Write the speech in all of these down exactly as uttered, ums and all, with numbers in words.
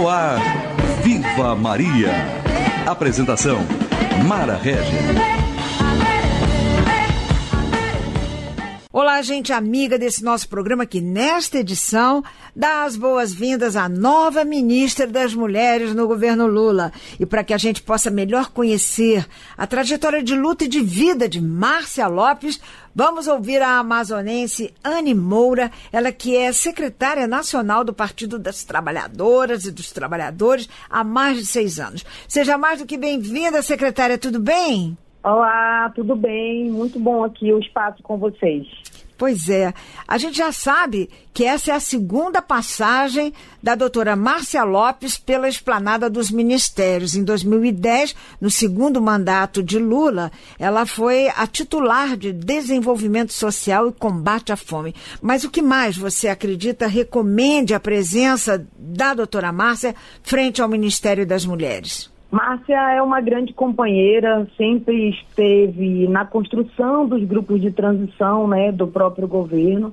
No ar, Viva Maria. Apresentação, Mara Regis. Olá, gente amiga desse nosso programa que nesta edição dá as boas-vindas à nova ministra das Mulheres no governo Lula. E para que a gente possa melhor conhecer a trajetória de luta e de vida de Márcia Lopes, vamos ouvir a amazonense Anne Moura, ela que é secretária nacional do Partido das Trabalhadoras e dos Trabalhadores há mais de seis anos. Seja mais do que bem-vinda, secretária, tudo bem? Olá, tudo bem? Muito bom aqui o espaço com vocês. Pois é, a gente já sabe que essa é a segunda passagem da doutora Márcia Lopes pela esplanada dos ministérios. Em dois mil e dez, no segundo mandato de Lula, ela foi a titular de Desenvolvimento Social e Combate à Fome. Mas o que mais você acredita recomende a presença da doutora Márcia frente ao Ministério das Mulheres? Márcia é uma grande companheira, sempre esteve na construção dos grupos de transição, né, do próprio governo,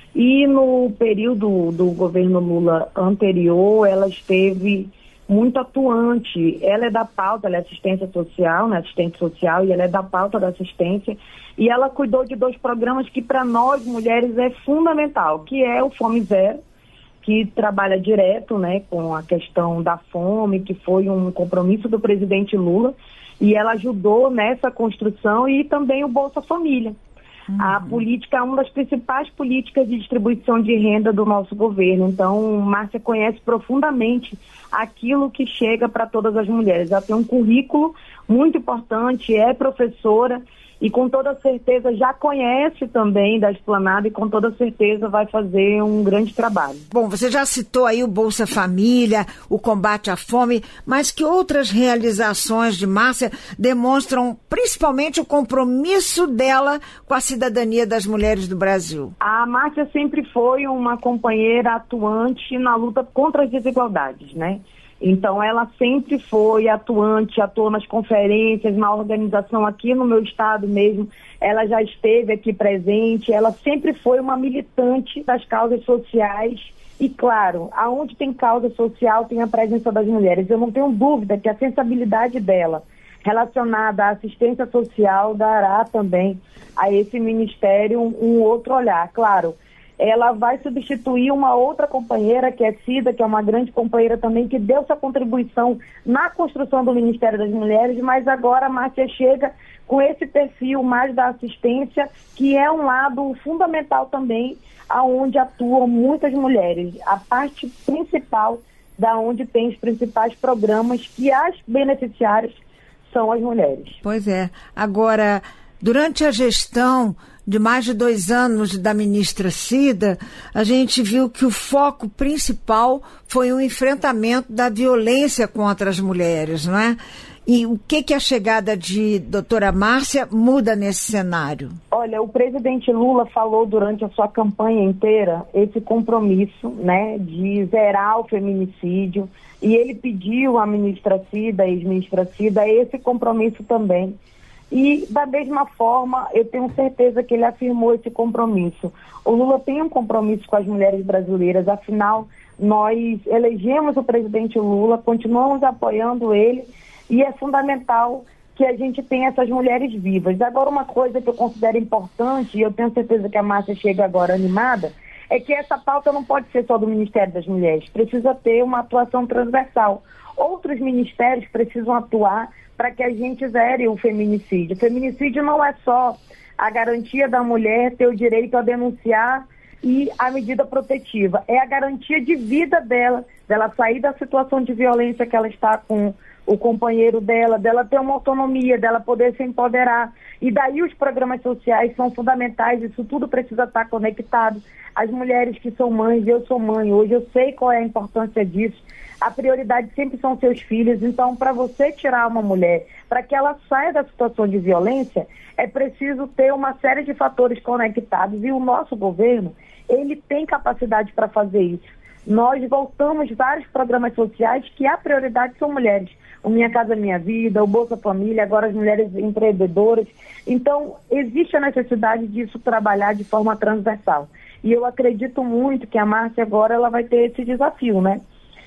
e no período do governo Lula anterior, ela esteve muito atuante. Ela é da pauta, ela é assistência social, né, assistente social, e ela é da pauta da assistência, e ela cuidou de dois programas que para nós mulheres é fundamental, que é o Fome Zero, que trabalha direto, né, com a questão da fome, que foi um compromisso do presidente Lula, e ela ajudou nessa construção, e também o Bolsa Família. Uhum. A política é uma das principais políticas de distribuição de renda do nosso governo. Então, Márcia conhece profundamente aquilo que chega para todas as mulheres. Ela tem um currículo muito importante, é professora, e com toda certeza já conhece também da esplanada e com toda certeza vai fazer um grande trabalho. Bom, você já citou aí o Bolsa Família, o combate à fome, mas que outras realizações de Márcia demonstram principalmente o compromisso dela com a cidadania das mulheres do Brasil? A Márcia sempre foi uma companheira atuante na luta contra as desigualdades, né? Então, ela sempre foi atuante, atuou nas conferências, na organização aqui no meu estado mesmo. Ela já esteve aqui presente, ela sempre foi uma militante das causas sociais. E, claro, aonde tem causa social tem a presença das mulheres. Eu não tenho dúvida que a sensibilidade dela relacionada à assistência social dará também a esse ministério um, um outro olhar. Claro, ela vai substituir uma outra companheira, que é Cida, que é uma grande companheira também, que deu sua contribuição na construção do Ministério das Mulheres, mas agora a Márcia chega com esse perfil mais da assistência, que é um lado fundamental também, aonde atuam muitas mulheres. A parte principal da onde tem os principais programas, que as beneficiárias são as mulheres. Pois é. Agora, durante a gestão de mais de dois anos da ministra Cida, a gente viu que o foco principal foi o enfrentamento da violência contra as mulheres, não é? E o que, que a chegada de doutora Márcia muda nesse cenário? Olha, o presidente Lula falou durante a sua campanha inteira esse compromisso, né, de zerar o feminicídio, e ele pediu à ministra Cida, à ex-ministra Cida, esse compromisso também. E, da mesma forma, eu tenho certeza que ele afirmou esse compromisso. O Lula tem um compromisso com as mulheres brasileiras, afinal, nós elegemos o presidente Lula, continuamos apoiando ele, e é fundamental que a gente tenha essas mulheres vivas. Agora, uma coisa que eu considero importante, e eu tenho certeza que a Márcia chega agora animada, é que essa pauta não pode ser só do Ministério das Mulheres, precisa ter uma atuação transversal. Outros ministérios precisam atuar para que a gente zere o feminicídio. O feminicídio não é só a garantia da mulher ter o direito a denunciar e a medida protetiva. É a garantia de vida dela, dela sair da situação de violência que ela está com o companheiro dela, dela ter uma autonomia, dela poder se empoderar. E daí os programas sociais são fundamentais, isso tudo precisa estar conectado. As mulheres que são mães, eu sou mãe hoje, eu sei qual é a importância disso. A prioridade sempre são seus filhos, então para você tirar uma mulher, para que ela saia da situação de violência, é preciso ter uma série de fatores conectados, e o nosso governo, ele tem capacidade para fazer isso. Nós voltamos vários programas sociais que a prioridade são mulheres. O Minha Casa Minha Vida, o Bolsa Família, agora as mulheres empreendedoras. Então, existe a necessidade disso trabalhar de forma transversal. E eu acredito muito que a Márcia agora ela vai ter esse desafio, né?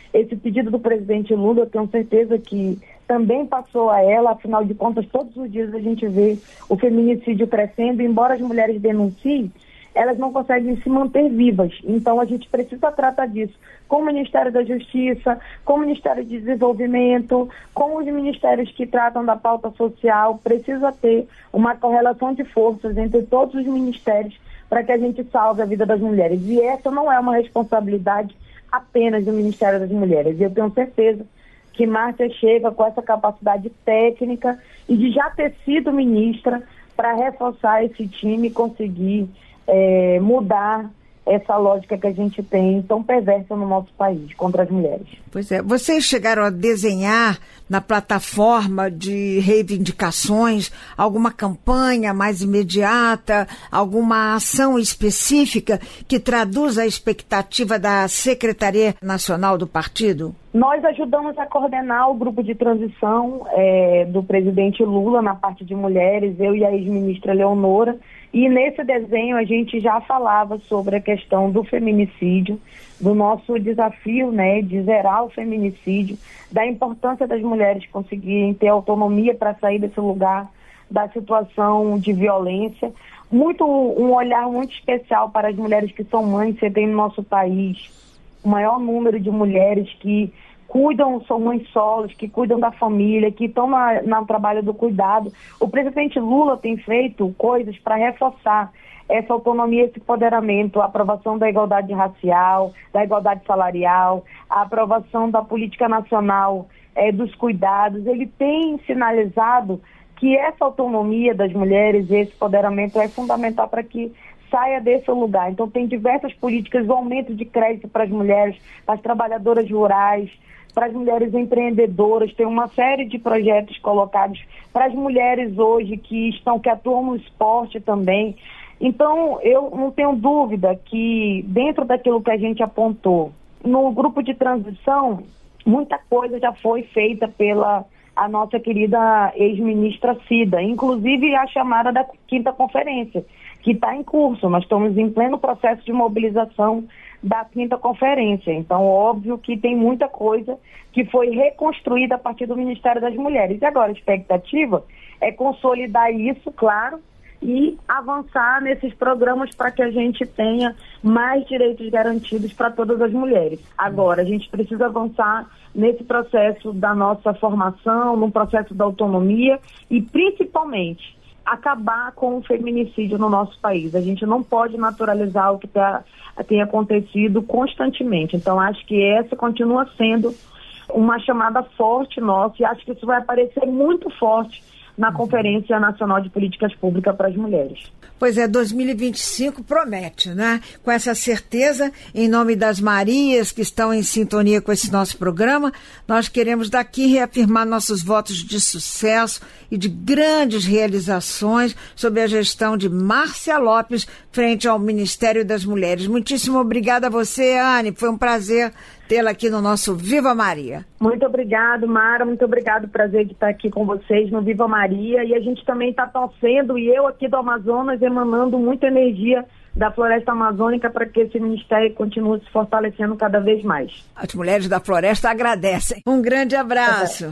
Esse pedido do presidente Lula, eu tenho certeza que também passou a ela, afinal de contas, todos os dias a gente vê o feminicídio crescendo, embora as mulheres denunciem, elas não conseguem se manter vivas. Então, a gente precisa tratar disso com o Ministério da Justiça, com o Ministério de Desenvolvimento, com os ministérios que tratam da pauta social. Precisa ter uma correlação de forças entre todos os ministérios para que a gente salve a vida das mulheres. E essa não é uma responsabilidade apenas do Ministério das Mulheres. Eu tenho certeza que Márcia chega com essa capacidade técnica e de já ter sido ministra para reforçar esse time e conseguir É, mudar essa lógica que a gente tem tão perversa no nosso país contra as mulheres. Pois é, vocês chegaram a desenhar na plataforma de reivindicações alguma campanha mais imediata, alguma ação específica que traduz a expectativa da Secretaria Nacional do Partido? Nós ajudamos a coordenar o grupo de transição é, do presidente Lula na parte de mulheres, eu e a ex-ministra Leonora, e nesse desenho a gente já falava sobre a questão do feminicídio, do nosso desafio, né, de zerar o feminicídio, da importância das mulheres conseguirem ter autonomia para sair desse lugar da situação de violência. Muito, um olhar muito especial para as mulheres que são mães. Você tem no nosso país o maior número de mulheres que cuidam, são mães solos, que cuidam da família, que estão na, no trabalho do cuidado. O presidente Lula tem feito coisas para reforçar essa autonomia, esse empoderamento, a aprovação da igualdade racial, da igualdade salarial, a aprovação da política nacional é, dos cuidados. Ele tem sinalizado que essa autonomia das mulheres, esse empoderamento é fundamental para que saia desse lugar. Então tem diversas políticas, o aumento de crédito para as mulheres, para as trabalhadoras rurais, para as mulheres empreendedoras, tem uma série de projetos colocados para as mulheres hoje que estão, que atuam no esporte também. Então, eu não tenho dúvida que dentro daquilo que a gente apontou, no grupo de transição, muita coisa já foi feita pela a nossa querida ex-ministra Cida, inclusive a chamada da quinta conferência, que está em curso. Nós estamos em pleno processo de mobilização da quinta conferência. Então, óbvio que tem muita coisa que foi reconstruída a partir do Ministério das Mulheres. E agora a expectativa é consolidar isso, claro, e avançar nesses programas para que a gente tenha mais direitos garantidos para todas as mulheres. Agora, a gente precisa avançar nesse processo da nossa formação, no processo da autonomia e, principalmente, acabar com o feminicídio no nosso país. A gente não pode naturalizar o que tá, tem acontecido constantemente. Então, acho que essa continua sendo uma chamada forte nossa e acho que isso vai aparecer muito forte na Conferência Nacional de Políticas Públicas para as Mulheres. Pois é, dois mil e vinte e cinco promete, né? Com essa certeza, em nome das Marias que estão em sintonia com esse nosso programa, nós queremos daqui reafirmar nossos votos de sucesso e de grandes realizações sob a gestão de Márcia Lopes frente ao Ministério das Mulheres. Muitíssimo obrigada a você, Anne. Foi um prazer tê-la aqui no nosso Viva Maria. Muito obrigado, Mara. Muito obrigado. Prazer de estar aqui com vocês no Viva Maria. E a gente também está torcendo, e eu aqui do Amazonas, emanando muita energia da floresta amazônica para que esse ministério continue se fortalecendo cada vez mais. As mulheres da floresta agradecem. Um grande abraço.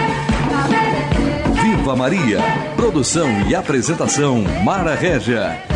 Viva Maria. Produção e apresentação Mara Régia.